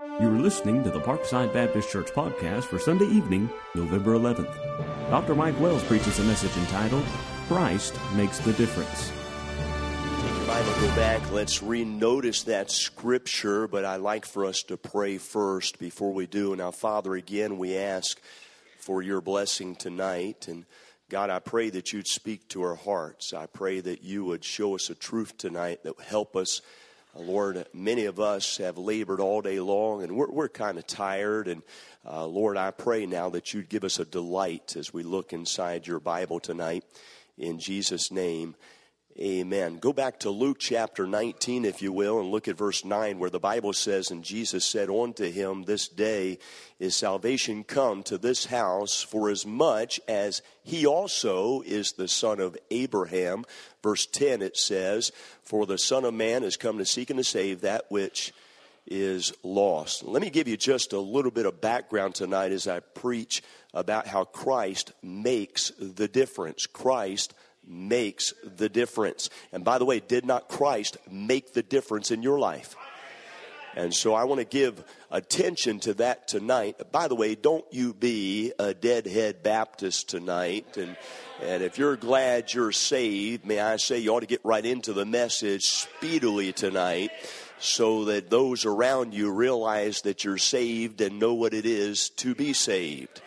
You are listening to the Parkside Baptist Church podcast for Sunday evening, November 11th. Dr. Mike Wells preaches a message entitled, Christ Makes the Difference. Take your Bible, go back. Let's re-notice that scripture, but I'd like for us to pray first before we do. Now, Father, again, we ask for your blessing tonight. And God, I pray that you'd speak to our hearts. I pray that you would show us a truth tonight that would help us. Lord, many of us have labored all day long, and we're kind of tired. And Lord, I pray now that you'd give us a delight as we look inside your Bible tonight. In Jesus' name, amen. Go back to Luke chapter 19, if you will, and look at verse 9, where the Bible says, "And Jesus said unto him, This day is salvation come to this house, for as much as he also is the son of Abraham." Verse 10, it says, "For the Son of Man is come to seek and to save that which is lost." Let me give you just a little bit of background tonight as I preach about how Christ makes the difference. Christ makes the difference. And by the way, did not Christ make the difference in your life? And so I want to give attention to that tonight. By the way, don't you be a deadhead Baptist tonight. And if you're glad you're saved, may I say you ought to get right into the message speedily tonight so that those around you realize that you're saved and know what it is to be saved.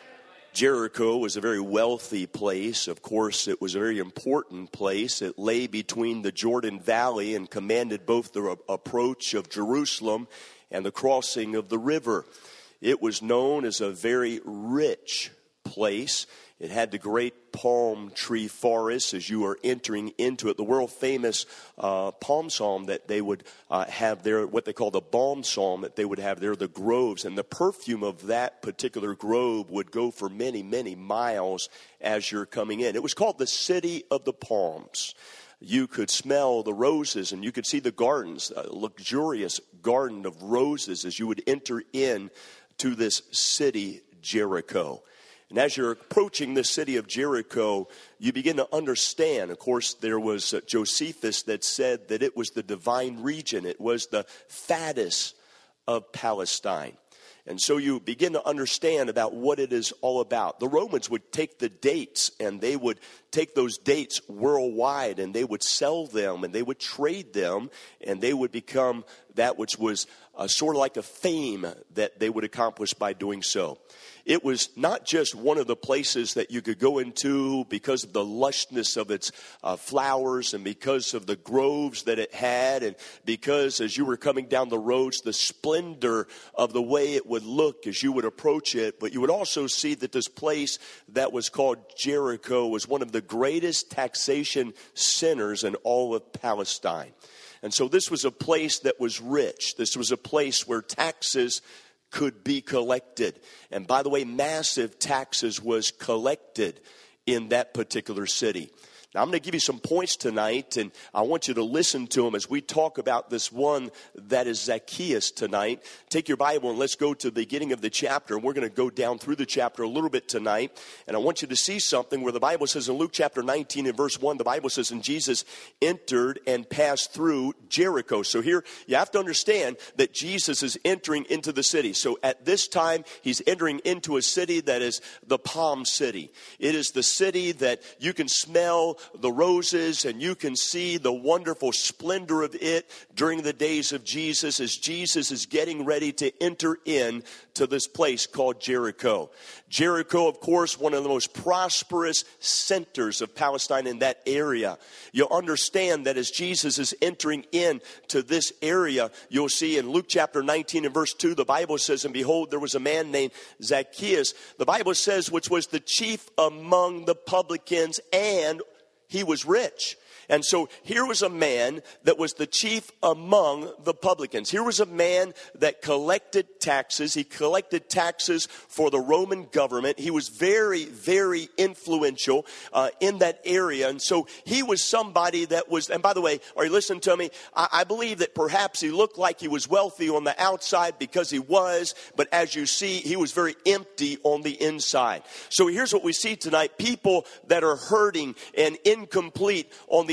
Jericho was a very wealthy place. Of course, it was a very important place. It lay between the Jordan Valley and commanded both the approach of Jerusalem and the crossing of the river. It was known as a very rich place. It had the great palm tree forest as you are entering into it. The world-famous palm psalm that they would have there, what they call the balm psalm that they would have there, the groves. And the perfume of that particular grove would go for many, many miles as you're coming in. It was called the City of the Palms. You could smell the roses and you could see the gardens, a luxurious garden of roses as you would enter in to this city, Jericho. And as you're approaching the city of Jericho, you begin to understand. Of course, there was Josephus that said that it was the divine region. It was the fattest of Palestine. And so you begin to understand about what it is all about. The Romans would take the dates, and they would take those dates worldwide, and they would sell them, and they would trade them, and they would become that which was sort of like a fame that they would accomplish by doing so. It was not just one of the places that you could go into because of the lushness of its flowers and because of the groves that it had and because as you were coming down the roads, the splendor of the way it would look as you would approach it. But you would also see that this place that was called Jericho was one of the greatest taxation centers in all of Palestine. And so this was a place that was rich. This was a place where taxes could be collected. And by the way, massive taxes was collected in that particular city. Now, I'm going to give you some points tonight, and I want you to listen to them as we talk about this one that is Zacchaeus tonight. Take your Bible and let's go to the beginning of the chapter, and we're going to go down through the chapter a little bit tonight. And I want you to see something where the Bible says in Luke chapter 19 and verse 1, the Bible says, "And Jesus entered and passed through Jericho." So here you have to understand that Jesus is entering into the city. So at this time, he's entering into a city that is the Palm City. It is the city that you can smell the roses and you can see the wonderful splendor of it during the days of Jesus as Jesus is getting ready to enter in to this place called Jericho. Jericho, of course, one of the most prosperous centers of Palestine in that area. You'll understand that as Jesus is entering in to this area, you'll see in Luke chapter 19 and verse 2, the Bible says, "And behold, there was a man named Zacchaeus," the Bible says, "which was the chief among the publicans, and he was rich." And so here was a man that was the chief among the publicans. Here was a man that collected taxes. He collected taxes for the Roman government. He was very, very influential in that area. And so he was somebody that was, and by the way, are you listening to me? I believe that perhaps he looked like he was wealthy on the outside because he was, but as you see, he was very empty on the inside. So here's what we see tonight. People that are hurting and incomplete on the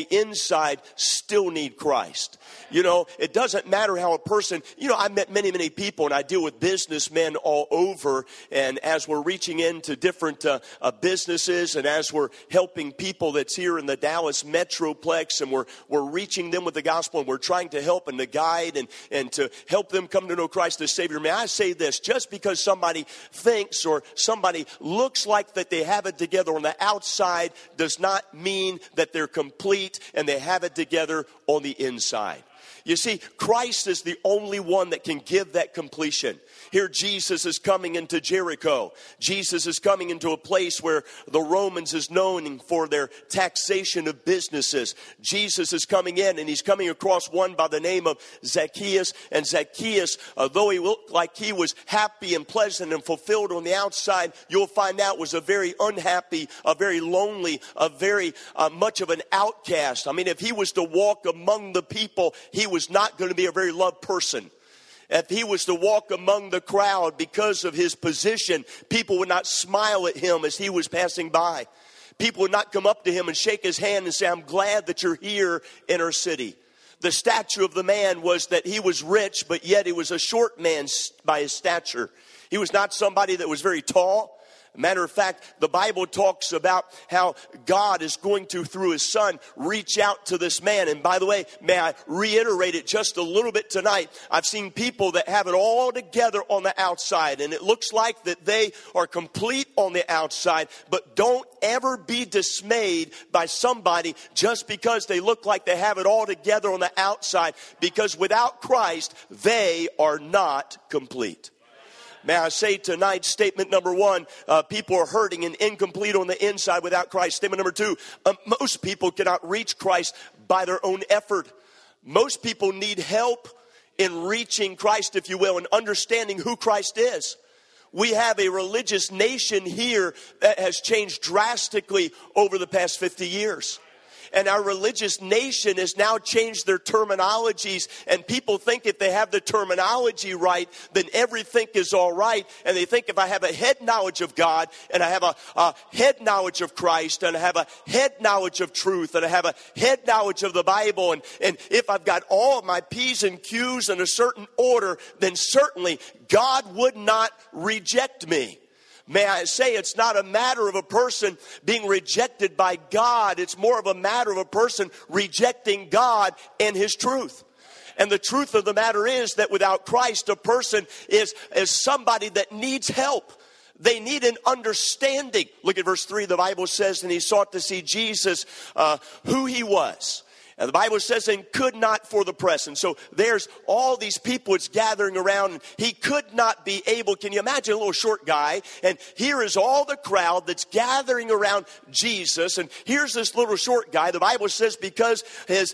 the inside still need Christ. You know, it doesn't matter how a person, you know, I met many, many people, and I deal with businessmen all over. And as we're reaching into different businesses, and as we're helping people that's here in the Dallas Metroplex, and we're reaching them with the gospel, and we're trying to help and to guide and to help them come to know Christ as Savior. May I say this, just because somebody thinks or somebody looks like that they have it together on the outside does not mean that they're complete and they have it together on the inside. You see, Christ is the only one that can give that completion. Here Jesus is coming into Jericho. Jesus is coming into a place where the Romans is known for their taxation of businesses. Jesus is coming in, and he's coming across one by the name of Zacchaeus. And Zacchaeus, though he looked like he was happy and pleasant and fulfilled on the outside, you'll find out was a very unhappy, a very lonely, a very much of an outcast. I mean, if he was to walk among the people, he was not going to be a very loved person. If he was to walk among the crowd because of his position, people would not smile at him as he was passing by. People would not come up to him and shake his hand and say, I'm glad that you're here in our city. The stature of the man was that he was rich, but yet he was a short man by his stature. He was not somebody that was very tall. Matter of fact, the Bible talks about how God is going to, through his son, reach out to this man. And by the way, may I reiterate it just a little bit tonight. I've seen people that have it all together on the outside, and it looks like that they are complete on the outside, but don't ever be dismayed by somebody just because they look like they have it all together on the outside, because without Christ, they are not complete. May I say tonight, statement number one, people are hurting and incomplete on the inside without Christ. Statement number two, most people cannot reach Christ by their own effort. Most people need help in reaching Christ, if you will, and understanding who Christ is. We have a religious nation here that has changed drastically over the past 50 years. And our religious nation has now changed their terminologies. And people think if they have the terminology right, then everything is all right. And they think if I have a head knowledge of God, and I have a head knowledge of Christ, and I have a head knowledge of truth, and I have a head knowledge of the Bible, and if I've got all of my P's and Q's in a certain order, then certainly God would not reject me. May I say, it's not a matter of a person being rejected by God. It's more of a matter of a person rejecting God and his truth. And the truth of the matter is that without Christ, a person is somebody that needs help. They need an understanding. Look at verse 3. The Bible says, and he sought to see Jesus, who he was. And the Bible says, and could not for the press. And so there's all these people it's gathering around, and he could not be able. Can you imagine a little short guy? And here is all the crowd that's gathering around Jesus. And here's this little short guy. The Bible says because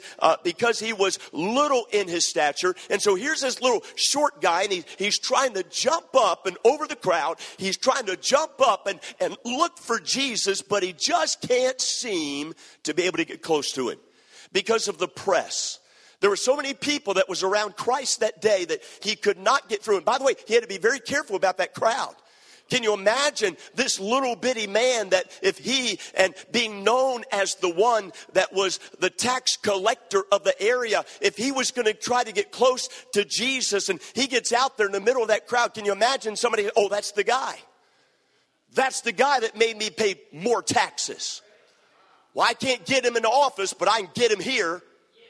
he was little in his stature. And so here's this little short guy, and he's trying to jump up and over the crowd. He's trying to jump up and look for Jesus, but he just can't seem to be able to get close to him. Because of the press. There were so many people that was around Christ that day that he could not get through. And by the way, he had to be very careful about that crowd. Can you imagine this little bitty man that if he, and being known as the one that was the tax collector of the area, if he was going to try to get close to Jesus and he gets out there in the middle of that crowd, can you imagine somebody, oh, that's the guy. That's the guy that made me pay more taxes. Well, I can't get him in the office, but I can get him here.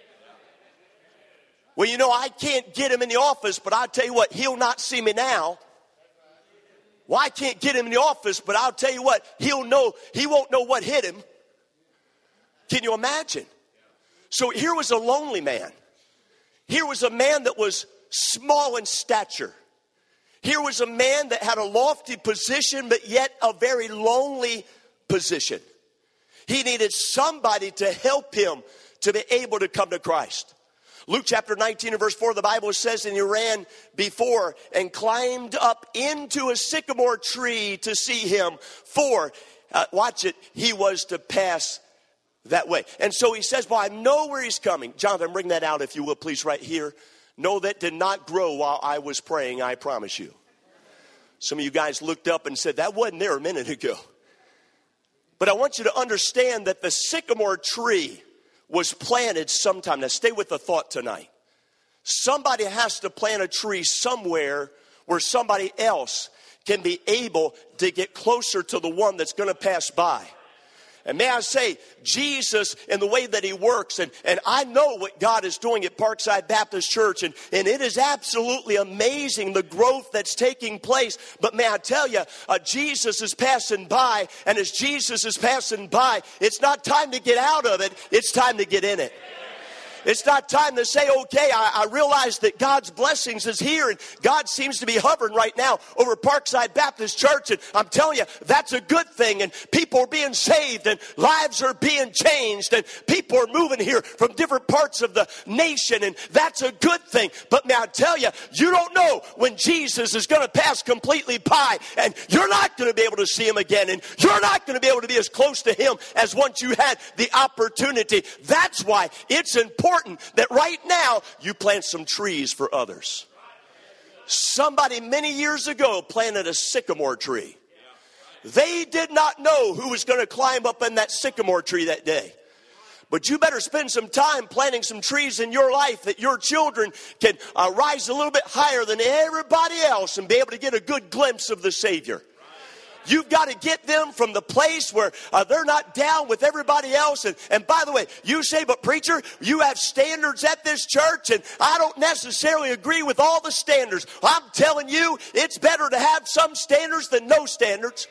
Well, you know, I can't get him in the office, but I'll tell you what, he'll not see me now. Well, I can't get him in the office, but I'll tell you what, he won't know what hit him. Can you imagine? So here was a lonely man. Here was a man that was small in stature. Here was a man that had a lofty position, but yet a very lonely position. He needed somebody to help him to be able to come to Christ. Luke chapter 19 and verse 4, the Bible says, and he ran before and climbed up into a sycamore tree to see him. For, watch it, he was to pass that way. And so he says, well, I know where he's coming. Jonathan, bring that out if you will, please, right here. No, that did not grow while I was praying, I promise you. Some of you guys looked up and said, that wasn't there a minute ago. But I want you to understand that the sycamore tree was planted sometime. Now stay with the thought tonight. Somebody has to plant a tree somewhere where somebody else can be able to get closer to the one that's going to pass by. And may I say, Jesus and the way that he works, and I know what God is doing at Parkside Baptist Church, and it is absolutely amazing the growth that's taking place. But may I tell you, Jesus is passing by, and as Jesus is passing by, it's not time to get out of it, it's time to get in it. It's not time to say, okay, I realize that God's blessings is here and God seems to be hovering right now over Parkside Baptist Church. And I'm telling you, that's a good thing. And people are being saved and lives are being changed. And people are moving here from different parts of the nation. And that's a good thing. But may I tell you, you don't know when Jesus is going to pass completely by. And you're not going to be able to see him again. And you're not going to be able to be as close to him as once you had the opportunity. That's why it's important that right now you plant some trees for others. Somebody many years ago planted a sycamore tree. They did not know who was going to climb up in that sycamore tree that day. But you better spend some time planting some trees in your life that your children can rise a little bit higher than everybody else and be able to get a good glimpse of the Savior. You've got to get them from the place where they're not down with everybody else. And by the way, you say, but preacher, you have standards at this church, and I don't necessarily agree with all the standards. I'm telling you, it's better to have some standards than no standards.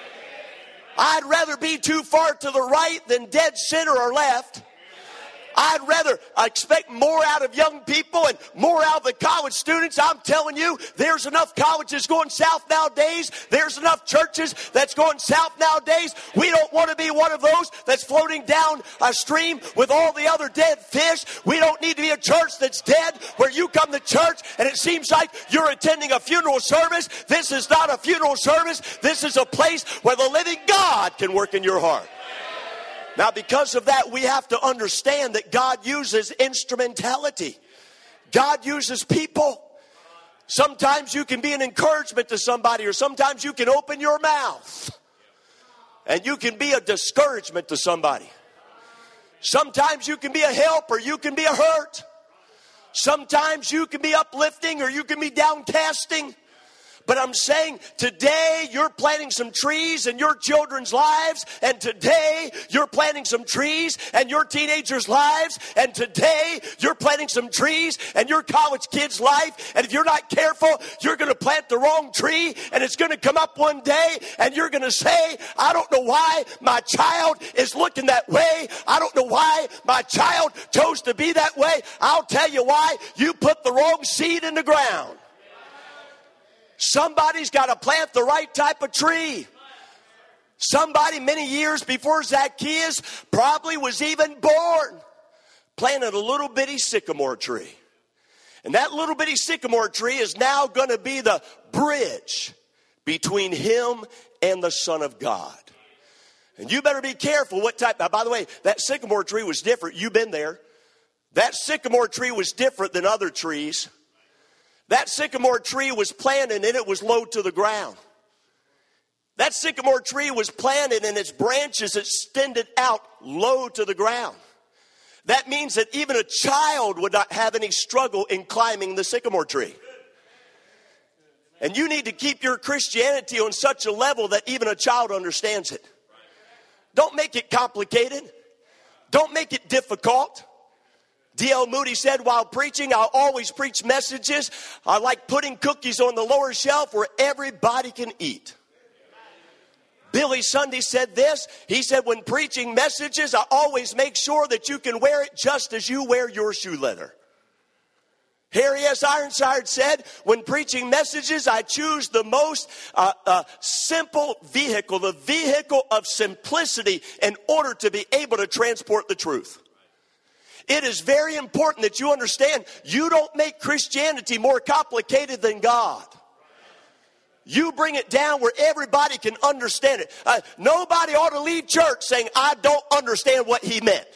I'd rather be too far to the right than dead center or left. I'd rather expect more out of young people and more out of the college students. I'm telling you, there's enough colleges going south nowadays. There's enough churches that's going south nowadays. We don't want to be one of those that's floating down a stream with all the other dead fish. We don't need to be a church that's dead where you come to church and it seems like you're attending a funeral service. This is not a funeral service. This is a place where the living God can work in your heart. Now, because of that, we have to understand that God uses instrumentality. God uses people. Sometimes you can be an encouragement to somebody, or sometimes you can open your mouth and you can be a discouragement to somebody. Sometimes you can be a help or you can be a hurt. Sometimes you can be uplifting or you can be downcasting. But I'm saying today you're planting some trees in your children's lives. And today you're planting some trees in your teenagers' lives. And today you're planting some trees in your college kid's life. And if you're not careful, you're going to plant the wrong tree. And it's going to come up one day and you're going to say, I don't know why my child is looking that way. I don't know why my child chose to be that way. I'll tell you why. You put the wrong seed in the ground. Somebody's got to plant the right type of tree. Somebody many years before Zacchaeus probably was even born planted a little bitty sycamore tree. And that little bitty sycamore tree is now going to be the bridge between him and the Son of God. And you better be careful what type. Now, by the way, that sycamore tree was different. You've been there. That sycamore tree was different than other trees. That sycamore tree was planted and it was low to the ground. That sycamore tree was planted and its branches extended out low to the ground. That means that even a child would not have any struggle in climbing the sycamore tree. And you need to keep your Christianity on such a level that even a child understands it. Don't make it complicated. Don't make it difficult. D.L. Moody said, while preaching, I'll always preach messages. I like putting cookies on the lower shelf where everybody can eat. Billy Sunday said this. He said, when preaching messages, I always make sure that you can wear it just as you wear your shoe leather. Harry S. Ironside said, when preaching messages, I choose the most simple vehicle, the vehicle of simplicity in order to be able to transport the truth. It is very important that you understand you don't make Christianity more complicated than God. You bring it down where everybody can understand it. Nobody ought to leave church saying, I don't understand what he meant.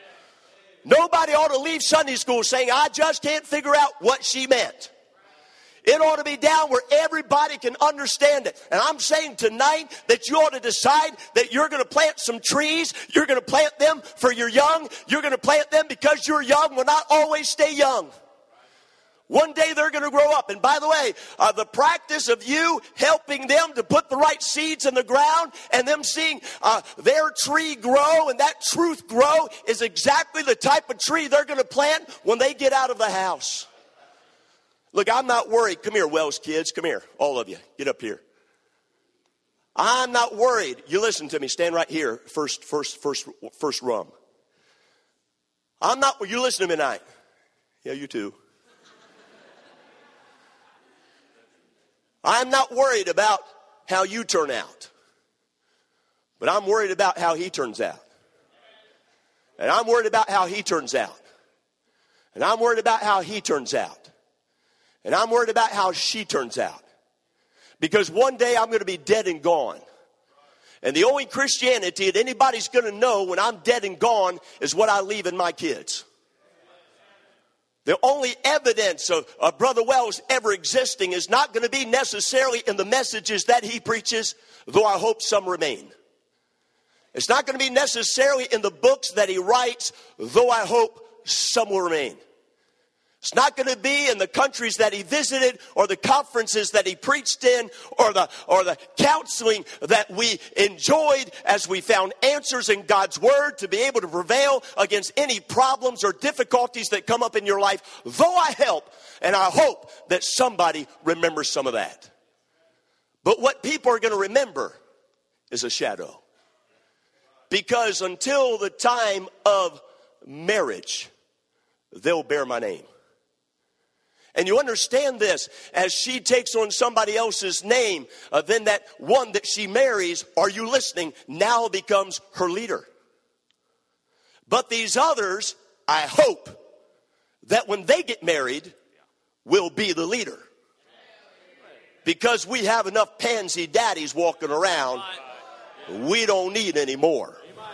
Nobody ought to leave Sunday school saying, I just can't figure out what she meant. It ought to be down where everybody can understand it. And I'm saying tonight that you ought to decide that you're going to plant some trees. You're going to plant them for your young. You're going to plant them because your young will not always stay young. One day they're going to grow up. And by the way, the practice of you helping them to put the right seeds in the ground and them seeing their tree grow and that truth grow is exactly the type of tree they're going to plant when they get out of the house. Look, I'm not worried. Come here, Wells kids. Come here, all of you. Get up here. I'm not worried. You listen to me. Stand right here. First rung. I'm not. You listen to me tonight. Yeah, you too. I'm not worried about how you turn out, but I'm worried about how he turns out. And I'm worried about how he turns out. And I'm worried about how he turns out. And I'm worried about how she turns out. Because one day I'm going to be dead and gone. And the only Christianity that anybody's going to know when I'm dead and gone is what I leave in my kids. The only evidence of Brother Wells ever existing is not going to be necessarily in the messages that he preaches, though I hope some remain. It's not going to be necessarily in the books that he writes, though I hope some will remain. It's not going to be in the countries that he visited or the conferences that he preached in or the counseling that we enjoyed as we found answers in God's word to be able to prevail against any problems or difficulties that come up in your life. Though I help and I hope that somebody remembers some of that. But what people are going to remember is a shadow. Because until the time of marriage, they'll bear my name. And you understand this, as she takes on somebody else's name, then that one that she marries, are you listening, now becomes her leader. But these others, I hope, that when they get married, will be the leader. Because we have enough pansy daddies walking around, we don't need any more.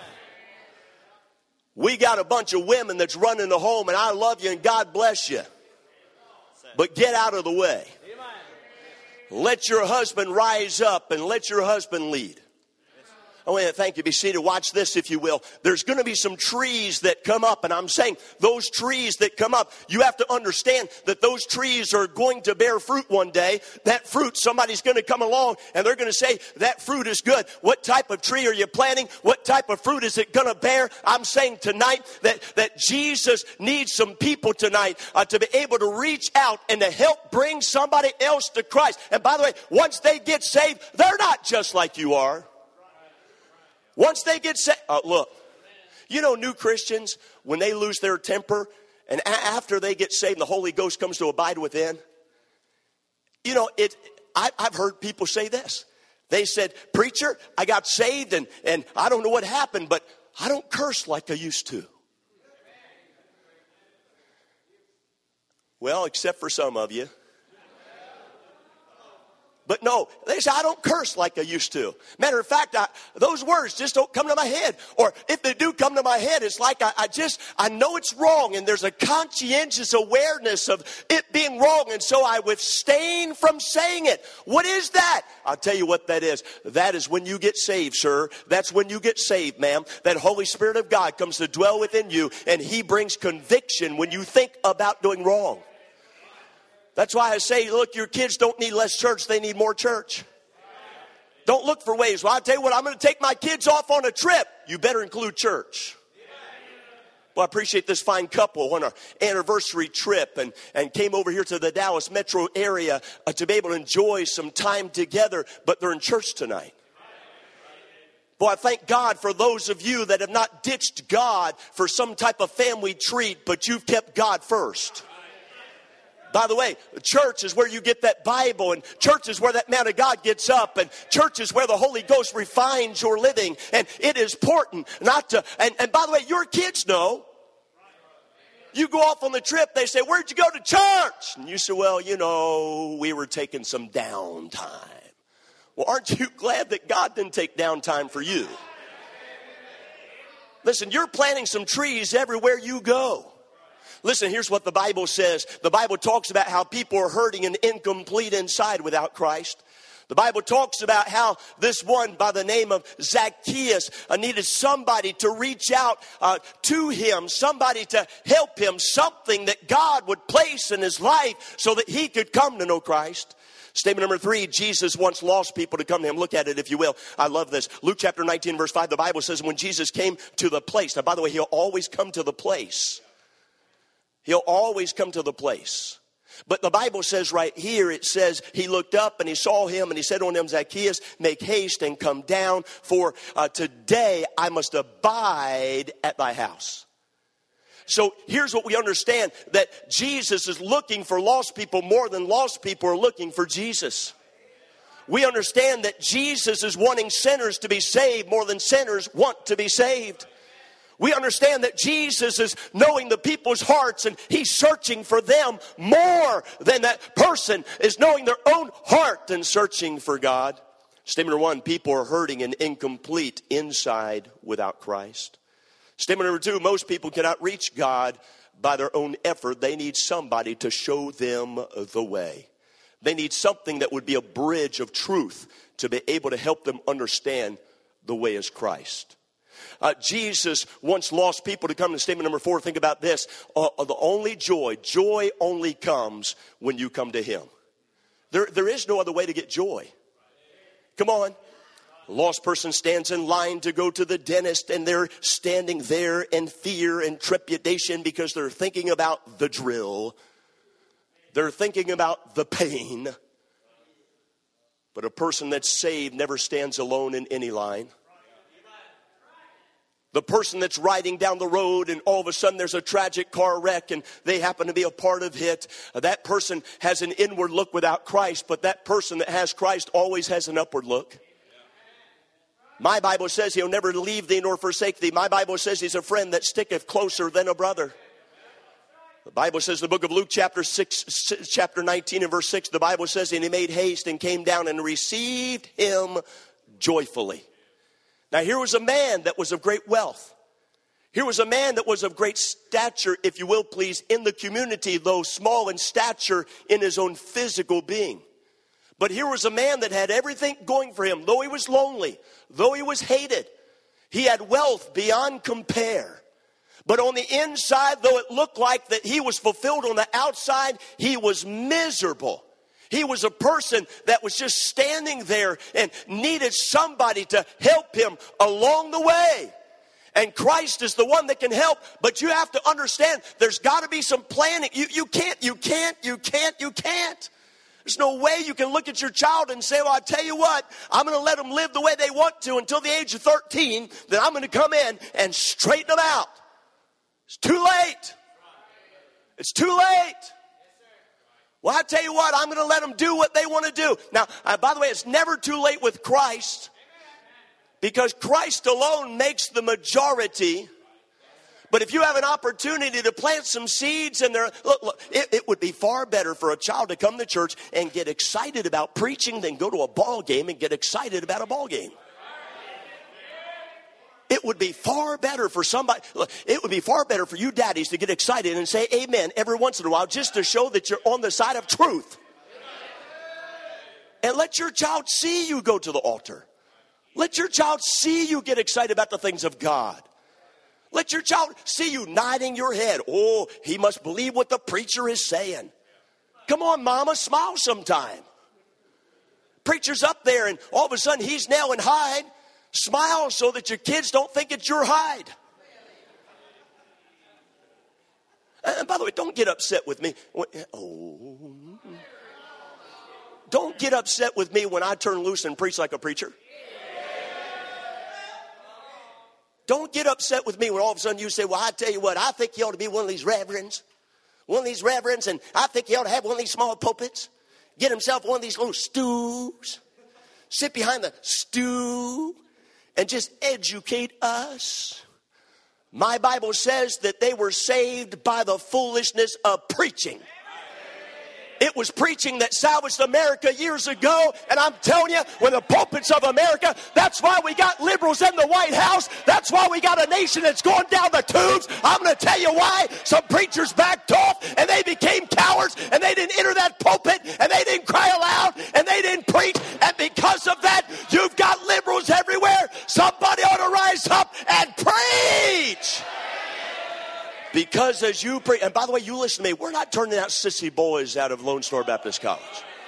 We got a bunch of women that's running the home, and I love you and God bless you. But get out of the way. Let your husband rise up and let your husband lead. Oh, yeah, thank you. Be seated. Watch this, if you will. There's going to be some trees that come up. And I'm saying those trees that come up, you have to understand that those trees are going to bear fruit one day. That fruit, somebody's going to come along and they're going to say, that fruit is good. What type of tree are you planting? What type of fruit is it going to bear? I'm saying tonight that Jesus needs some people tonight to be able to reach out and to help bring somebody else to Christ. And by the way, once they get saved, they're not just like you are. Once they get saved, look, you know, new Christians, when they lose their temper and after they get saved, the Holy Ghost comes to abide within. You know, I've heard people say this. They said, preacher, I got saved and I don't know what happened, but I don't curse like I used to. Well, except for some of you. But no, they say, I don't curse like I used to. Matter of fact, those words just don't come to my head. Or if they do come to my head, it's like I know it's wrong. And there's a conscientious awareness of it being wrong. And so I abstain from saying it. What is that? I'll tell you what that is. That is when you get saved, sir. That's when you get saved, ma'am. That Holy Spirit of God comes to dwell within you. And He brings conviction when you think about doing wrong. That's why I say, look, your kids don't need less church. They need more church. Don't look for ways. Well, I'll tell you what, I'm going to take my kids off on a trip. You better include church. Well, I appreciate this fine couple on our anniversary trip and came over here to the Dallas metro area to be able to enjoy some time together, but they're in church tonight. Boy, I thank God for those of you that have not ditched God for some type of family treat, but you've kept God first. By the way, church is where you get that Bible, and church is where that man of God gets up, and church is where the Holy Ghost refines your living. And it is important not to, and by the way, your kids know. You go off on the trip, they say, where'd you go to church? And you say, well, you know, we were taking some downtime. Well, aren't you glad that God didn't take downtime for you? Listen, you're planting some trees everywhere you go. Listen, here's what the Bible says. The Bible talks about how people are hurting and incomplete inside without Christ. The Bible talks about how this one by the name of Zacchaeus needed somebody to reach out to him, somebody to help him, something that God would place in his life so that he could come to know Christ. Statement number 3, Jesus wants lost people to come to him. Look at it if you will. I love this. Luke chapter 19 verse 5, the Bible says when Jesus came to the place. Now, by the way, he'll always come to the place. He'll always come to the place. But the Bible says right here, it says he looked up and he saw him and he said unto him, Zacchaeus, make haste and come down, for today I must abide at thy house. So here's what we understand, that Jesus is looking for lost people more than lost people are looking for Jesus. We understand that Jesus is wanting sinners to be saved more than sinners want to be saved. We understand that Jesus is knowing the people's hearts and he's searching for them more than that person is knowing their own heart and searching for God. Statement number 1, people are hurting and incomplete inside without Christ. Statement number 2, most people cannot reach God by their own effort. They need somebody to show them the way. They need something that would be a bridge of truth to be able to help them understand the way is Christ. Jesus wants lost people to come to statement number 4. Think about this. The only joy only comes when you come to him. There is no other way to get joy. Come on. A lost person stands in line to go to the dentist and they're standing there in fear and trepidation because they're thinking about the drill. They're thinking about the pain. But a person that's saved never stands alone in any line. The person that's riding down the road and all of a sudden there's a tragic car wreck and they happen to be a part of it. That person has an inward look without Christ, but that person that has Christ always has an upward look. My Bible says he'll never leave thee nor forsake thee. My Bible says he's a friend that sticketh closer than a brother. The Bible says, the book of Luke chapter 19 and verse 6, the Bible says, and he made haste and came down and received him joyfully. Now here was a man that was of great wealth. Here was a man that was of great stature, if you will please, in the community, though small in stature in his own physical being. But here was a man that had everything going for him. Though he was lonely, though he was hated, he had wealth beyond compare. But on the inside, though it looked like that he was fulfilled on the outside, he was miserable. He was a person that was just standing there and needed somebody to help him along the way. And Christ is the one that can help, but you have to understand there's got to be some planning. You can't. There's no way you can look at your child and say, well, I tell you what, I'm going to let them live the way they want to until the age of 13, then I'm going to come in and straighten them out. It's too late. It's too late. Well, I tell you what, I'm going to let them do what they want to do. Now, by the way, it's never too late with Christ because Christ alone makes the majority. But if you have an opportunity to plant some seeds in there, look, it would be far better for a child to come to church and get excited about preaching than go to a ball game and get excited about a ball game. It would be far better for somebody, it would be far better for you daddies to get excited and say amen every once in a while just to show that you're on the side of truth. And let your child see you go to the altar. Let your child see you get excited about the things of God. Let your child see you nodding your head. Oh, he must believe what the preacher is saying. Come on, mama, smile sometime. Preacher's up there and all of a sudden he's nailing hide. Smile so that your kids don't think it's your hide. And by the way, don't get upset with me. Don't get upset with me when I turn loose and preach like a preacher. Don't get upset with me when all of a sudden you say, well, I tell you what, I think you ought to be one of these reverends. And I think he ought to have one of these small pulpits. Get himself one of these little stools. Sit behind the stool. And just educate us. My Bible says that they were saved by the foolishness of preaching. It was preaching that salvaged America years ago. And I'm telling you, when the pulpits of America, that's why we got liberals in the White House. That's why we got a nation that's going down the tubes. I'm going to tell you why. Some preachers backed off and they became cowards and they didn't enter that pulpit and they didn't cry aloud and they didn't preach. And because of that, you've got liberals everywhere. Somebody ought to rise up and preach. Because as you preach, and by the way, you listen to me, we're not turning out sissy boys out of Lone Star Baptist College.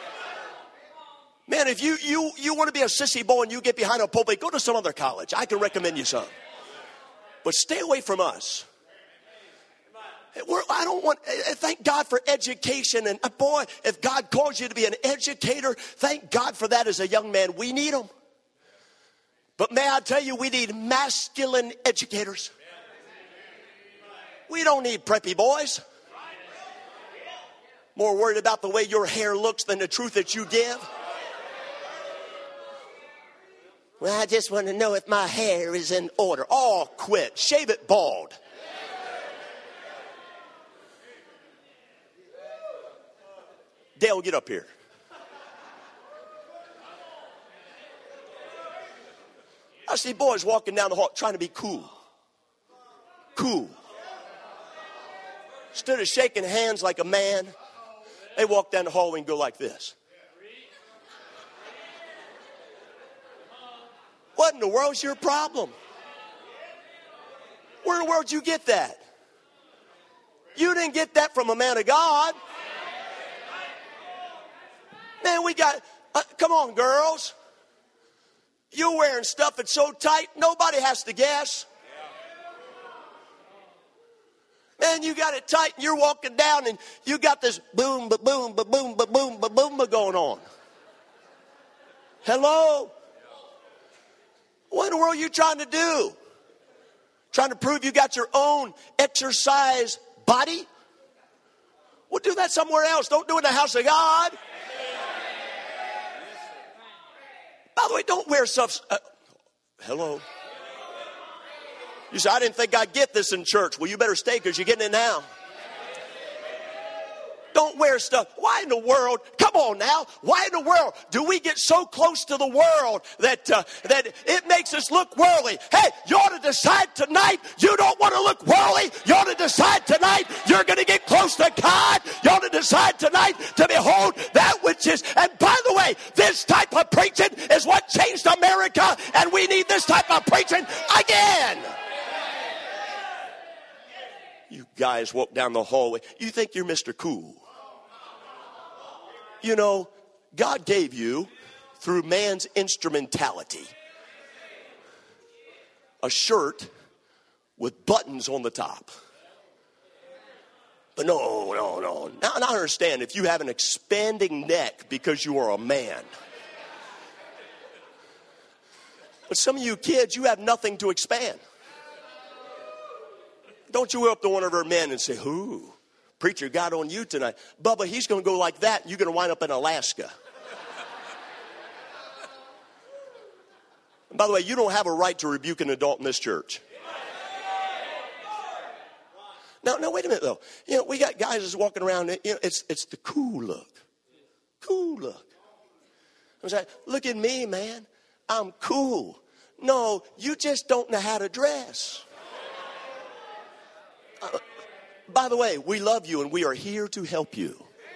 Man, if you want to be a sissy boy and you get behind a pulpit, go to some other college. I can recommend you some. But stay away from us. Thank God for education. And boy, if God calls you to be an educator, thank God for that as a young man. We need them. But may I tell you, we need masculine educators. We don't need preppy boys. More worried about the way your hair looks than the truth that you give. Well, I just want to know if my hair is in order. Oh, quit. Shave it bald. Dale, get up here. I see boys walking down the hall trying to be cool. Cool. Instead of shaking hands like a man, they walk down the hallway and go like this. What in the world's your problem? Where in the world did you get that? You didn't get that from a man of God. Man, we got, come on, girls. You're wearing stuff that's so tight, nobody has to guess. Man, you got it tight and you're walking down and you got this boom, ba-boom, ba-boom, ba-boom, ba-boom going on. Hello? What in the world are you trying to do? Trying to prove you got your own exercise body? Well, do that somewhere else. Don't do it in the house of God. By the way, don't wear stuff. Hello? You say, I didn't think I'd get this in church. Well, you better stay because you're getting it now. Don't wear stuff. Why in the world? Come on now. Why in the world do we get so close to the world that it makes us look worldly? Hey, you ought to decide tonight you don't want to look worldly. You ought to decide tonight you're going to get close to God. You ought to decide tonight to behold that which is. And by the way, this type of preaching is what changed America, and we need this type of preaching again. You guys walk down the hallway. You think you're Mr. Cool. You know, God gave you, through man's instrumentality, a shirt with buttons on the top. But no. Now I understand if you have an expanding neck because you are a man. But some of you kids, you have nothing to expand. Don't you go up to one of our men and say, who? Preacher got on you tonight. Bubba, he's going to go like that and you're going to wind up in Alaska. And by the way, you don't have a right to rebuke an adult in this church. Now, wait a minute, though. You know, we got guys that's walking around, you know, it's the cool look. Cool look. I was like, look at me, man. I'm cool. No, you just don't know how to dress. By the way, we love you and we are here to help you.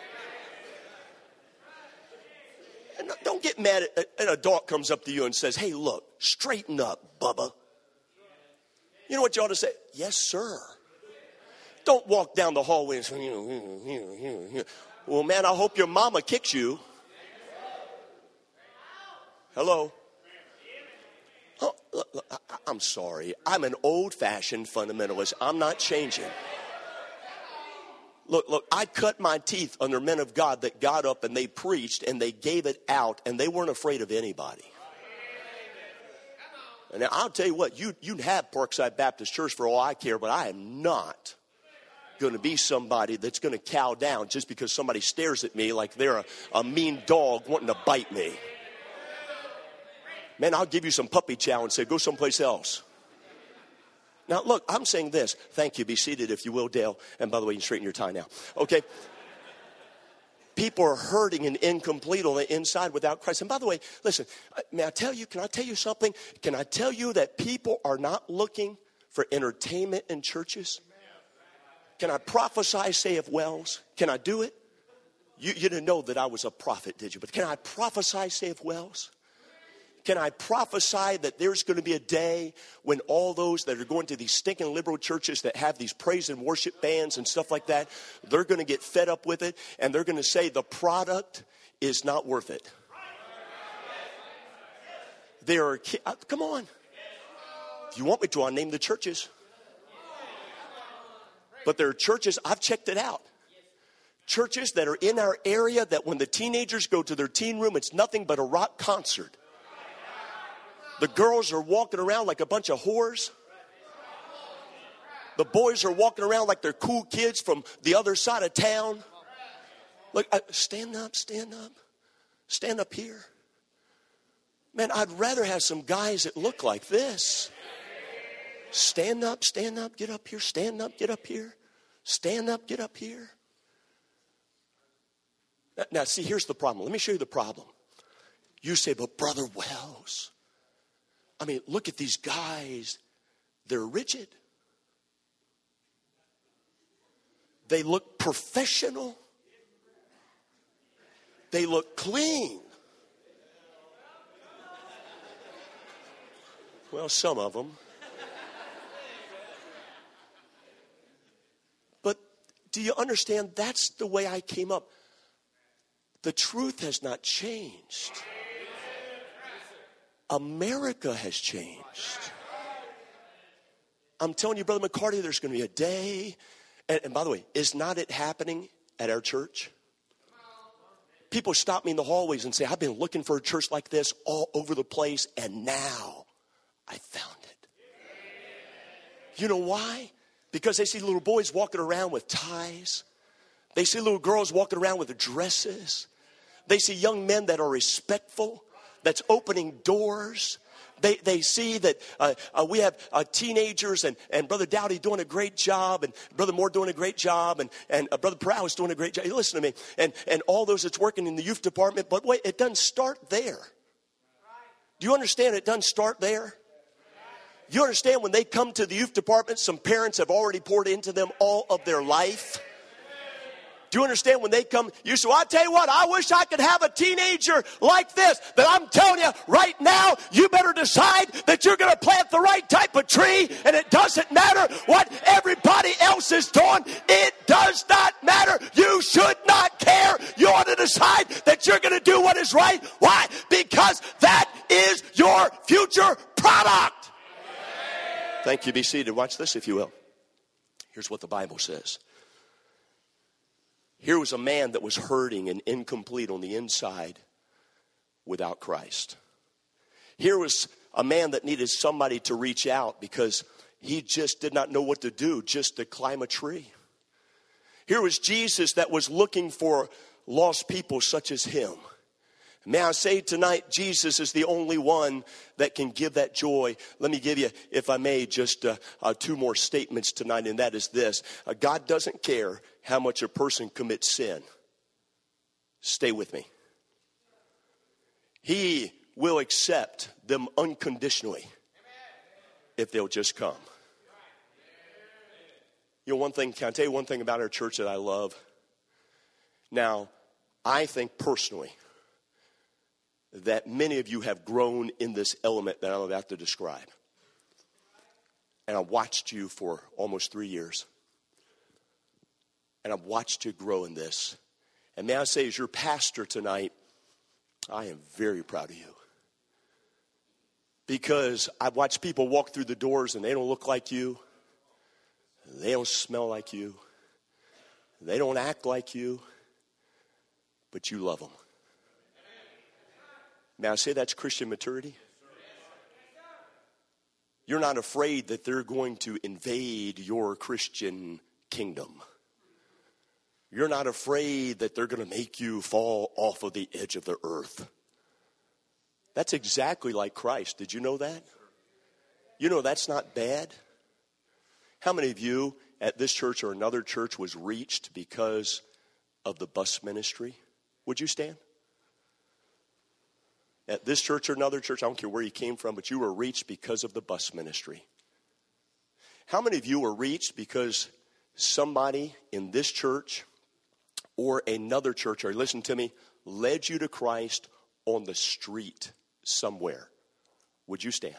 And don't get mad at an adult comes up to you and says, hey, look, straighten up, Bubba. You know what you ought to say? Yes, sir. Don't walk down the hallway and say, well, man, I hope your mama kicks you. Hello? Oh, look, I'm sorry. I'm an old-fashioned fundamentalist. I'm not changing. Look, I cut my teeth under men of God that got up and they preached and they gave it out and they weren't afraid of anybody. And I'll tell you what, you have Parkside Baptist Church for all I care, but I am not going to be somebody that's going to cow down just because somebody stares at me like they're a mean dog wanting to bite me. Man, I'll give you some puppy chow and say, go someplace else. Now, look, I'm saying this. Thank you. Be seated if you will, Dale. And by the way, you can straighten your tie now. Okay. People are hurting and incomplete on the inside without Christ. And by the way, listen, may I tell you, can I tell you something? Can I tell you that people are not looking for entertainment in churches? Can I prophesy, saith Wells? Can I do it? You didn't know that I was a prophet, did you? But can I prophesy, saith Wells? Can I prophesy that there's going to be a day when all those that are going to these stinking liberal churches that have these praise and worship bands and stuff like that, they're going to get fed up with it, and they're going to say the product is not worth it. There are, come on. If you want me to, I'll name the churches. But there are churches, I've checked it out. Churches that are in our area that when the teenagers go to their teen room, it's nothing but a rock concert. The girls are walking around like a bunch of whores. The boys are walking around like they're cool kids from the other side of town. Look, stand up, stand up. Stand up here. Man, I'd rather have some guys that look like this. Stand up, get up here. Stand up, get up here. Stand up, get up here. Now, see, here's the problem. Let me show you the problem. You say, but Brother Wells, I mean, look at these guys. They're rigid. They look professional. They look clean. Well, some of them. But do you understand? That's the way I came up. The truth has not changed. America has changed. I'm telling you, Brother McCarty, there's going to be a day. And by the way, is not it happening at our church? People stop me in the hallways and say, I've been looking for a church like this all over the place, and now I found it. You know why? Because they see little boys walking around with ties. They see little girls walking around with dresses. They see young men that are respectful, that's opening doors. They see that we have teenagers and Brother Dowdy doing a great job, and Brother Moore doing a great job, and Brother Prowse doing a great job. Listen to me. And all those that's working in the youth department. But wait, it doesn't start there. Do you understand it doesn't start there? You understand when they come to the youth department, some parents have already poured into them all of their life. Do you understand when they come, you say, well, I'll tell you what, I wish I could have a teenager like this. But I'm telling you, right now, you better decide that you're going to plant the right type of tree. And it doesn't matter what everybody else is doing. It does not matter. You should not care. You ought to decide that you're going to do what is right. Why? Because that is your future product. Thank you. Be seated. Watch this, if you will. Here's what the Bible says. Here was a man that was hurting and incomplete on the inside without Christ. Here was a man that needed somebody to reach out because he just did not know what to do, just to climb a tree. Here was Jesus that was looking for lost people such as him. May I say tonight, Jesus is the only one that can give that joy. Let me give you, if I may, just two more statements tonight, and that is this. God doesn't care how much a person commits sin. Stay with me. He will accept them unconditionally if they'll just come. You know, one thing, can I tell you one thing about our church that I love? Now, I think personally that many of you have grown in this element that I'm about to describe. And I've watched you for almost 3 years. And I've watched you grow in this. And may I say, as your pastor tonight, I am very proud of you. Because I've watched people walk through the doors and they don't look like you. They don't smell like you. They don't act like you. But you love them. May I say that's Christian maturity? You're not afraid that they're going to invade your Christian kingdom. You're not afraid that they're going to make you fall off of the edge of the earth. That's exactly like Christ. Did you know that? You know that's not bad. How many of you at this church or another church was reached because of the bus ministry? Would you stand? At this church or another church, I don't care where you came from, but you were reached because of the bus ministry. How many of you were reached because somebody in this church or another church, or listen to me, led you to Christ on the street somewhere? Would you stand?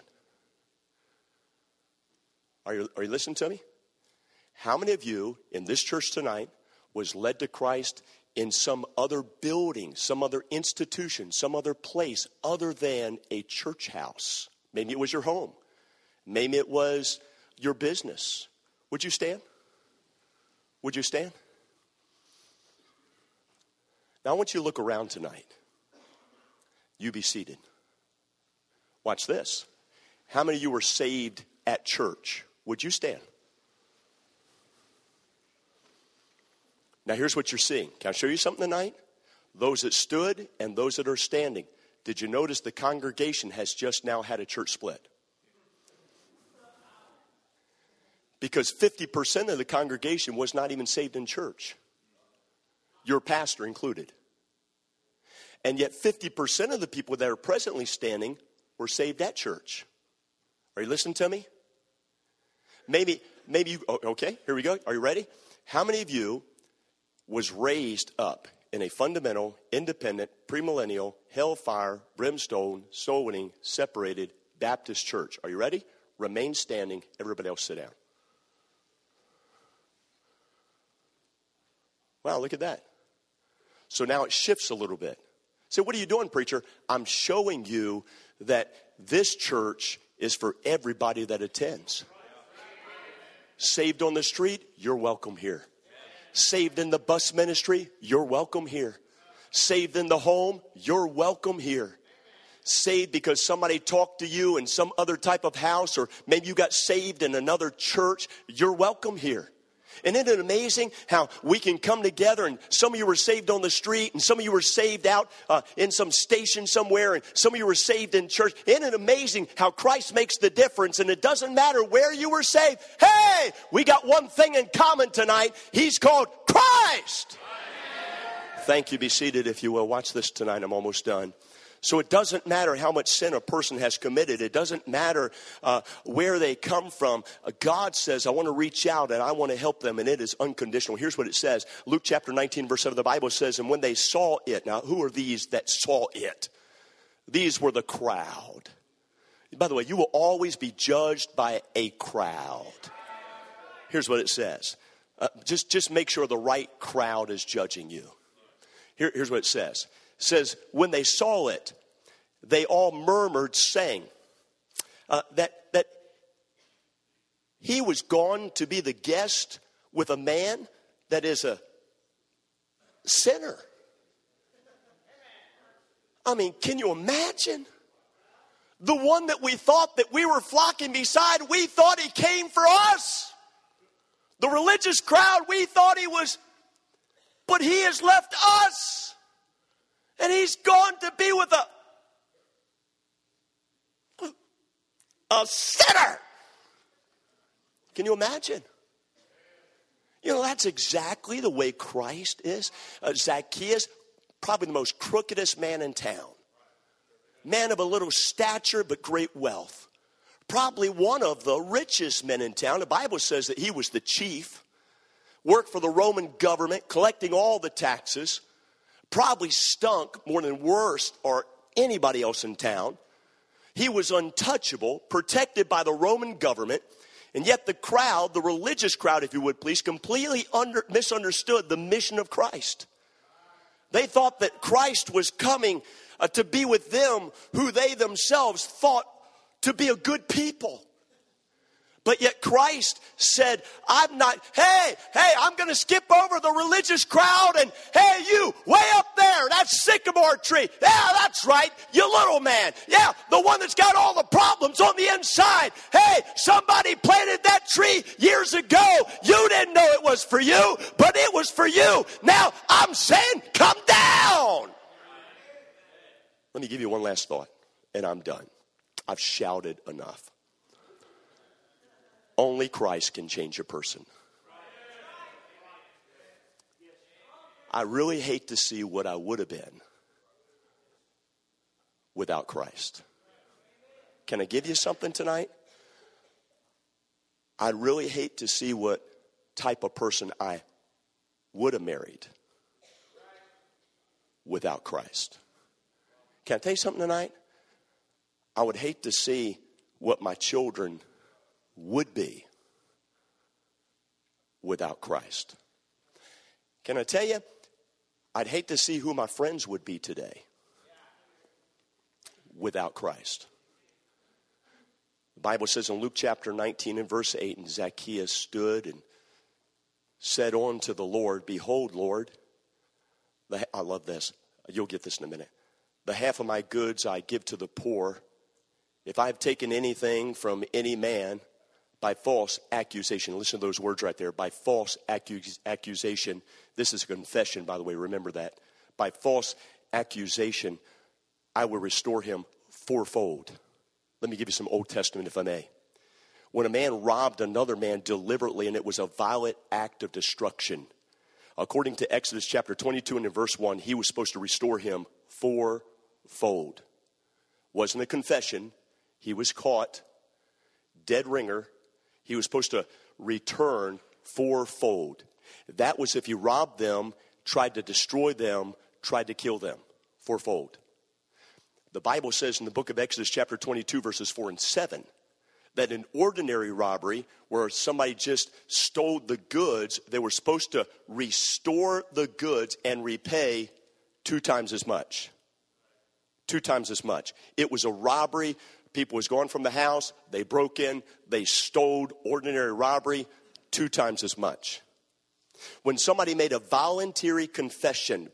Are you listening to me? How many of you in this church tonight was led to Christ in some other building, some other institution, some other place other than a church house? Maybe it was your home. Maybe it was your business. Would you stand? Would you stand? Now I want you to look around tonight. You be seated. Watch this. How many of you were saved at church? Would you stand? Now here's what you're seeing. Can I show you something tonight? Those that stood and those that are standing. Did you notice the congregation has just now had a church split? Because 50% of the congregation was not even saved in church. Your pastor included. And yet 50% of the people that are presently standing were saved at church. Are you listening to me? Maybe you, okay, here we go. Are you ready? How many of you was raised up in a fundamental, independent, premillennial, hellfire, brimstone, soul winning, separated Baptist church? Are you ready? Remain standing. Everybody else sit down. Wow, look at that. So now it shifts a little bit. So what are you doing, preacher? I'm showing you that this church is for everybody that attends. Saved on the street, you're welcome here. Saved in the bus ministry, you're welcome here. Saved in the home, you're welcome here. Saved because somebody talked to you in some other type of house, or maybe you got saved in another church, you're welcome here. And isn't it amazing how we can come together, and some of you were saved on the street, and some of you were saved out in some station somewhere, and some of you were saved in church. Isn't it amazing how Christ makes the difference, and it doesn't matter where you were saved. Hey, we got one thing in common tonight. He's called Christ. Thank you. Be seated if you will. Watch this tonight. I'm almost done. So it doesn't matter how much sin a person has committed. It doesn't matter where they come from. God says, I want to reach out and I want to help them, and it is unconditional. Here's what it says. Luke chapter 19, verse 7, the Bible says, and when they saw it. Now, who are these that saw it? These were the crowd. By the way, you will always be judged by a crowd. Here's what it says. Just make sure the right crowd is judging you. Here's what it says. It says, when they saw it, they all murmured, saying that he was gone to be the guest with a man that is a sinner. I mean, can you imagine? The one that we thought that we were flocking beside, we thought he came for us. The religious crowd, we thought he was, but he has left us. And he's gone to be with a sinner. Can you imagine? You know, that's exactly the way Christ is. Zacchaeus, probably the most crookedest man in town. Man of a little stature, but great wealth. Probably one of the richest men in town. The Bible says that he was the chief. Worked for the Roman government, collecting all the taxes. Probably stunk more than worse or anybody else in town. He was untouchable, protected by the Roman government. And yet the crowd, the religious crowd, if you would please, completely misunderstood the mission of Christ. They thought that Christ was coming to be with them who they themselves thought to be a good people. But yet Christ said, I'm going to skip over the religious crowd, and hey, you, way up there, that sycamore tree. Yeah, that's right, you little man. Yeah, the one that's got all the problems on the inside. Hey, somebody planted that tree years ago. You didn't know it was for you, but it was for you. Now, I'm saying, come down. Let me give you one last thought, and I'm done. I've shouted enough. Only Christ can change a person. I really hate to see what I would have been without Christ. Can I give you something tonight? I'd really hate to see what type of person I would have married without Christ. Can I tell you something tonight? I would hate to see what my children would be without Christ. Can I tell you, I'd hate to see who my friends would be today without Christ. The Bible says in Luke chapter 19 and verse 8, and Zacchaeus stood and said unto the Lord, Behold, Lord, I love this. You'll get this in a minute. The half of my goods I give to the poor. If I have taken anything from any man by false accusation, listen to those words right there, by false accusation. This is a confession, by the way, remember that. By false accusation, I will restore him fourfold. Let me give you some Old Testament, if I may. When a man robbed another man deliberately, and it was a violent act of destruction, according to Exodus chapter 22 and in verse 1, he was supposed to restore him fourfold. Wasn't a confession. He was caught, dead ringer. He was supposed to return fourfold. That was if you robbed them, tried to destroy them, tried to kill them, fourfold. The Bible says in the book of Exodus chapter 22 verses 4 and 7 that in ordinary robbery where somebody just stole the goods, they were supposed to restore the goods and repay 2 times as much. 2 times as much. It was a robbery. People was going from the house. They broke in. They stole. Ordinary robbery, 2 times as much. When somebody made a voluntary confession,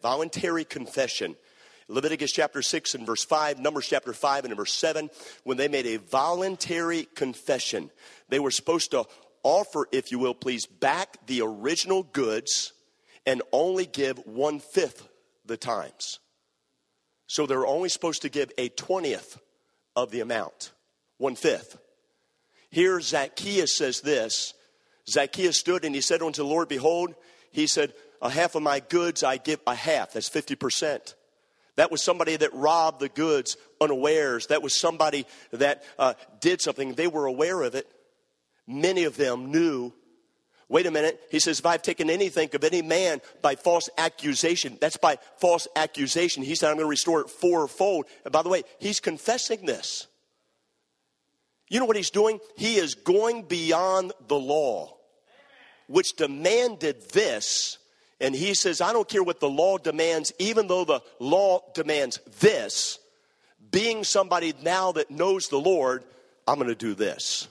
Leviticus chapter 6 and verse 5, Numbers chapter 5 and verse 7, when they made a voluntary confession, they were supposed to offer, if you will, please, back the original goods and only give 1/5 the times. So they're only supposed to give a 20th of the amount, 1/5. Here Zacchaeus says this. Zacchaeus stood and he said unto the Lord, Behold, he said, a half of my goods I give a half. That's 50%. That was somebody that robbed the goods unawares. That was somebody that did something. They were aware of it. Many of them knew. Wait a minute. He says, if I've taken anything of any man by false accusation, that's by false accusation. He said, I'm going to restore it fourfold. And by the way, he's confessing this. You know what he's doing? He is going beyond the law, which demanded this. And he says, I don't care what the law demands, even though the law demands this. Being somebody now that knows the Lord, I'm going to do this.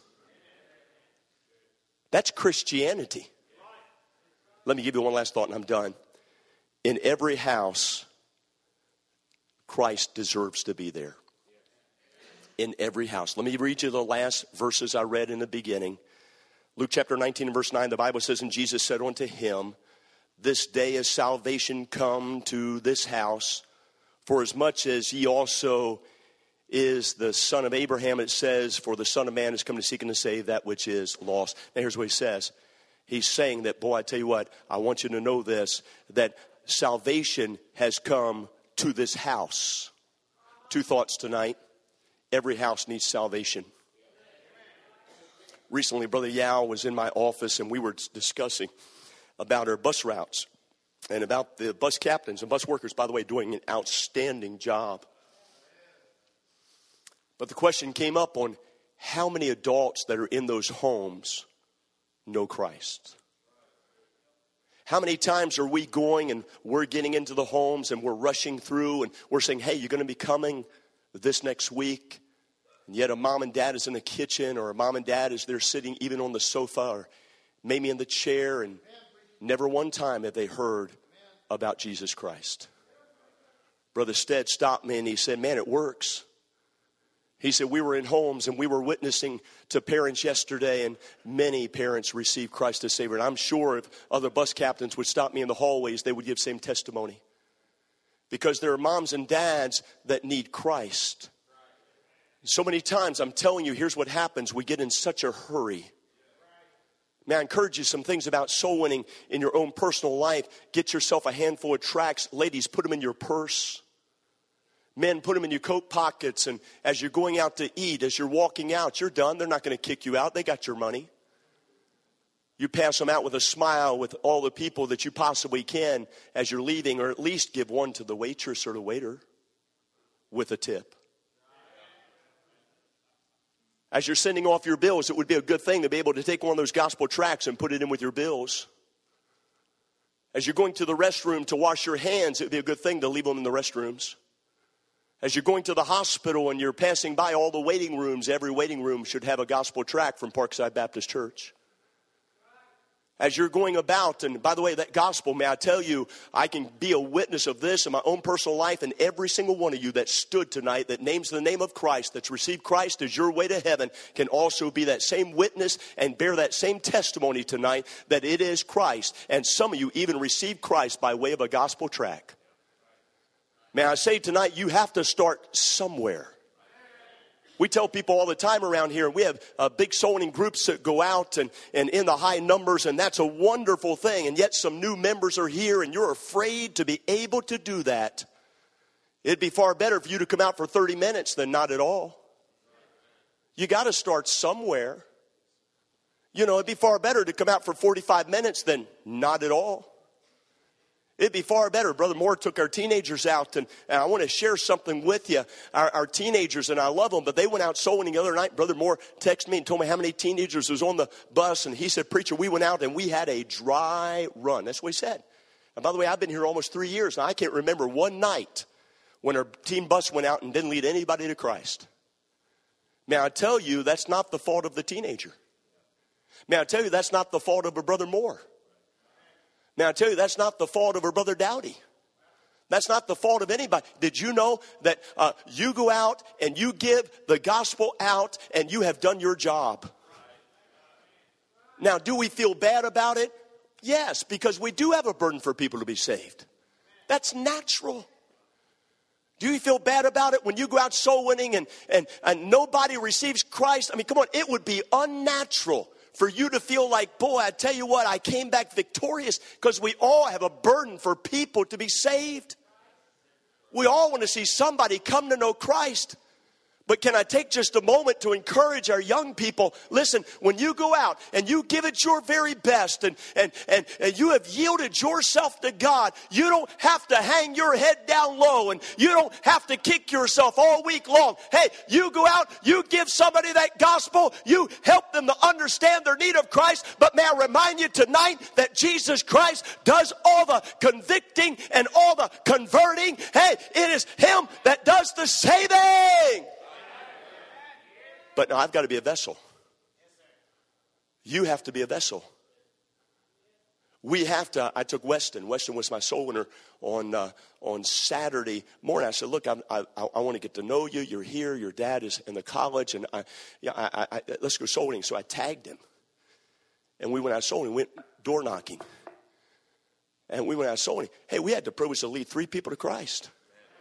That's Christianity. Let me give you one last thought and I'm done. In every house, Christ deserves to be there. In every house. Let me read you the last verses I read in the beginning. Luke chapter 19 and verse 9, the Bible says, and Jesus said unto him, this day is salvation come to this house, for as much as he also is the son of Abraham, it says, for the Son of Man is come to seek and to save that which is lost. Now here's what he says. He's saying that, boy, I tell you what, I want you to know this, that salvation has come to this house. 2 thoughts tonight. Every house needs salvation. Recently, Brother Yao was in my office and we were discussing about our bus routes and about the bus captains and bus workers, by the way, doing an outstanding job. But the question came up on how many adults that are in those homes know Christ. How many times are we going and we're getting into the homes and we're rushing through and we're saying, hey, you're going to be coming this next week. And yet a mom and dad is in the kitchen or a mom and dad is there sitting even on the sofa or maybe in the chair and never one time have they heard about Jesus Christ. Brother Stead stopped me and he said, man, it works. He said, we were in homes and we were witnessing to parents yesterday and many parents received Christ as Savior. And I'm sure if other bus captains would stop me in the hallways, they would give the same testimony. Because there are moms and dads that need Christ. So many times, I'm telling you, here's what happens. We get in such a hurry. May I encourage you some things about soul winning in your own personal life. Get yourself a handful of tracts. Ladies, put them in your purse. Men, put them in your coat pockets. And as you're going out to eat, as you're walking out, you're done. They're not going to kick you out. They got your money. You pass them out with a smile with all the people that you possibly can as you're leaving, or at least give one to the waitress or the waiter with a tip. As you're sending off your bills, it would be a good thing to be able to take one of those gospel tracts and put it in with your bills. As you're going to the restroom to wash your hands, it would be a good thing to leave them in the restrooms. As you're going to the hospital and you're passing by all the waiting rooms, every waiting room should have a gospel tract from Parkside Baptist Church. As you're going about, and by the way, that gospel, may I tell you, I can be a witness of this in my own personal life, and every single one of you that stood tonight that names the name of Christ, that's received Christ as your way to heaven, can also be that same witness and bear that same testimony tonight that it is Christ. And some of you even received Christ by way of a gospel tract. May I say tonight, you have to start somewhere. We tell people all the time around here, we have big soul winning groups that go out and in the high numbers, and that's a wonderful thing. And yet some new members are here, and you're afraid to be able to do that. It'd be far better for you to come out for 30 minutes than not at all. You got to start somewhere. You know, it'd be far better to come out for 45 minutes than not at all. It'd be far better. Brother Moore took our teenagers out, and I want to share something with you. Our teenagers, and I love them, but they went out soul winning the other night. Brother Moore texted me and told me how many teenagers was on the bus, and he said, "Preacher, we went out and we had a dry run." That's what he said. And by the way, I've been here almost 3 years, and I can't remember one night when our team bus went out and didn't lead anybody to Christ. May I tell you, that's not the fault of the teenager. May I tell you, that's not the fault of a Brother Moore. May I tell you, that's not the fault of her Brother Dowdy. That's not the fault of anybody. Did you know that you go out and you give the gospel out and you have done your job? Now, do we feel bad about it? Yes, because we do have a burden for people to be saved. That's natural. Do you feel bad about it when you go out soul winning and nobody receives Christ? I mean, come on, it would be unnatural for you to feel like, boy, I tell you what, I came back victorious, because we all have a burden for people to be saved. We all want to see somebody come to know Christ. But can I take just a moment to encourage our young people? Listen, when you go out and you give it your very best and you have yielded yourself to God, you don't have to hang your head down low, and you don't have to kick yourself all week long. Hey, you go out, you give somebody that gospel, you help them to understand their need of Christ. But may I remind you tonight that Jesus Christ does all the convicting and all the converting. Hey, it is Him that does the saving. But no, I've got to be a vessel. You have to be a vessel. We have to. I took Weston. Weston was my soul winner on Saturday morning. I said, "Look, I want to get to know you. You're here. Your dad is in the college, and let's go soul winning." So I tagged him, and we went out soul winning. Went door knocking, and we went out soul winning. Hey, we had the privilege to lead 3 people to Christ.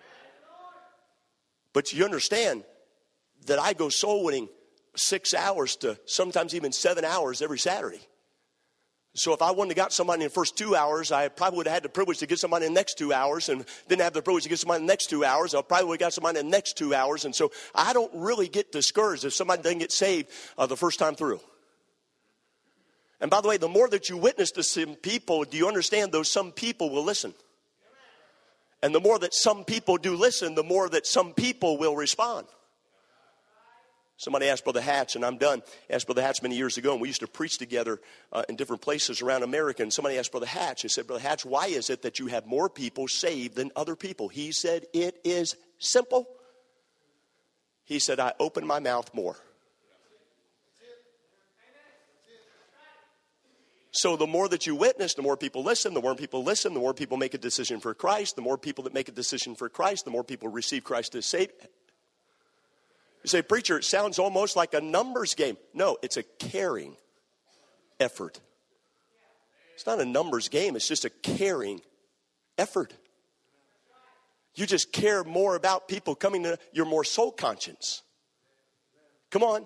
But you understand that I go soul winning 6 hours to sometimes even 7 hours every Saturday. So if I wouldn't have got somebody in the first 2 hours, I probably would have had the privilege to get somebody in the next 2 hours, and didn't have the privilege to get somebody in the next 2 hours. I probably would have got somebody in the next 2 hours. And so I don't really get discouraged if somebody doesn't get saved the first time through. And by the way, the more that you witness to some people, do you understand those some people will listen? And the more that some people do listen, the more that some people will respond. Somebody asked Brother Hatch, and I'm done, asked Brother Hatch many years ago, and we used to preach together in different places around America. And somebody asked Brother Hatch, he said, "Brother Hatch, why is it that you have more people saved than other people?" He said, "It is simple." He said, "I open my mouth more." So the more that you witness, the more people listen. The more people listen, the more people make a decision for Christ. The more people that make a decision for Christ, the more people receive Christ as Savior. You say, "Preacher, it sounds almost like a numbers game." No, it's a caring effort. It's not a numbers game. It's just a caring effort. You just care more about people coming to, you're more soul conscious. Come on.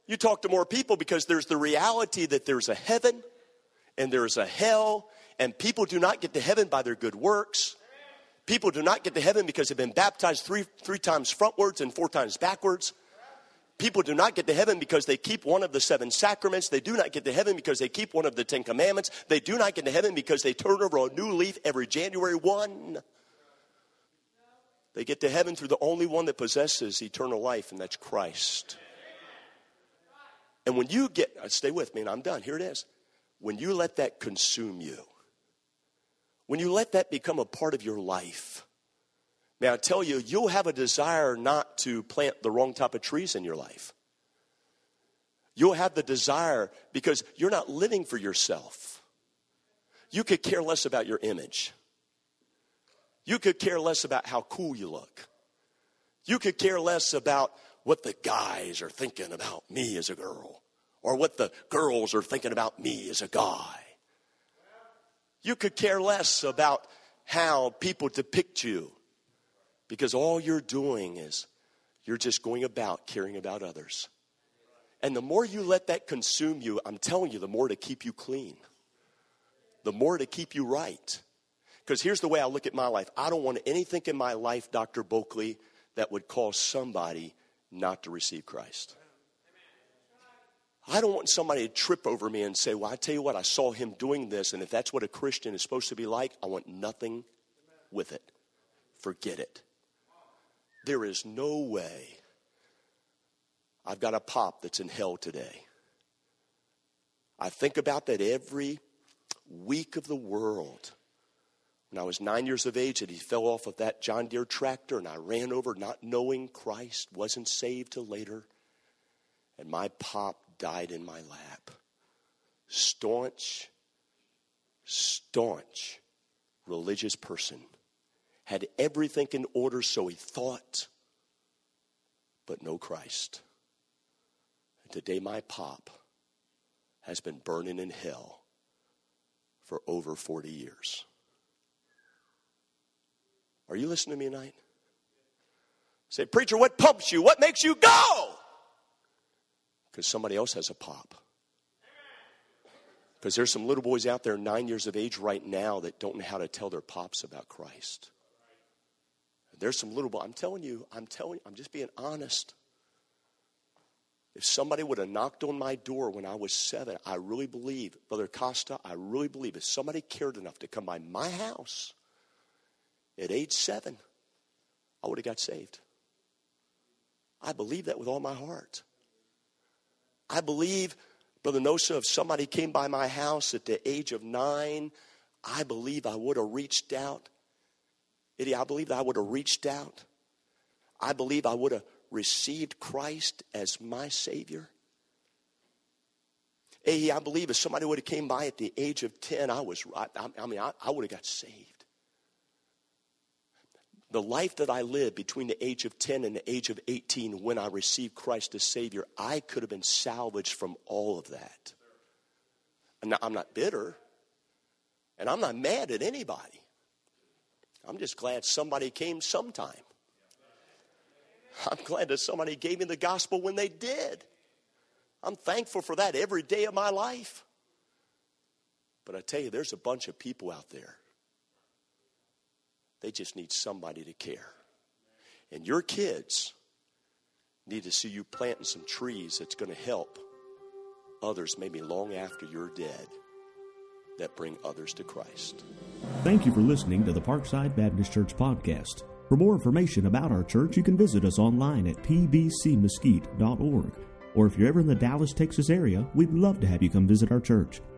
You talk to more people because there's the reality that there's a heaven and there's a hell, and people do not get to heaven by their good works. People do not get to heaven because they've been baptized three times frontwards and 4 times backwards. People do not get to heaven because they keep one of the 7 sacraments. They do not get to heaven because they keep one of the 10 commandments. They do not get to heaven because they turn over a new leaf every January 1. They get to heaven through the only one that possesses eternal life, and that's Christ. And when you get, stay with me and I'm done, here it is. When you let that consume you, when you let that become a part of your life, may I tell you, you'll have a desire not to plant the wrong type of trees in your life. You'll have the desire because you're not living for yourself. You could care less about your image. You could care less about how cool you look. You could care less about what the guys are thinking about me as a girl, or what the girls are thinking about me as a guy. You could care less about how people depict you, because all you're doing is you're just going about caring about others. And the more you let that consume you, I'm telling you, the more to keep you clean, the more to keep you right. Because here's the way I look at my life. I don't want anything in my life, Dr. Bulkley, that would cause somebody not to receive Christ. I don't want somebody to trip over me and say, well, I tell you what, I saw him doing this, and if that's what a Christian is supposed to be like, I want nothing with it. Forget it. There is no way. I've got a pop that's in hell today. I think about that every week of the world. When I was 9 years of age, and he fell off of that John Deere tractor, and I ran over not knowing Christ, wasn't saved till later, and my pop died in my lap. Staunch religious person. Had everything in order, so he thought, but no Christ. And today my pop has been burning in hell for over 40 years. Are you listening to me tonight? Say, preacher, what pumps you? What makes you go? Because somebody else has a pop. Because there's some little boys out there 9 years of age right now that don't know how to tell their pops about Christ. There's some little boys. I'm telling you, I'm just being honest. If somebody would have knocked on my door when I was 7, I really believe, Brother Costa, I really believe if somebody cared enough to come by my house at age 7, I would have got saved. I believe that with all my heart. I believe, Brother Nosa, if somebody came by my house at the age of 9, I believe I would have reached out. Eddie, I believe that I would have reached out. I believe I would have received Christ as my Savior. Hey, I believe if somebody would have came by at the age of 10, I would have got saved. The life that I lived between the age of 10 and the age of 18 when I received Christ as Savior, I could have been salvaged from all of that. And I'm not bitter, and I'm not mad at anybody. I'm just glad somebody came sometime. I'm glad that somebody gave me the gospel when they did. I'm thankful for that every day of my life. But I tell you, there's a bunch of people out there. They just need somebody to care. And your kids need to see you planting some trees that's going to help others maybe long after you're dead, that bring others to Christ. Thank you for listening to the Parkside Baptist Church podcast. For more information about our church, you can visit us online at pbcmesquite.org. Or if you're ever in the Dallas, Texas area, we'd love to have you come visit our church.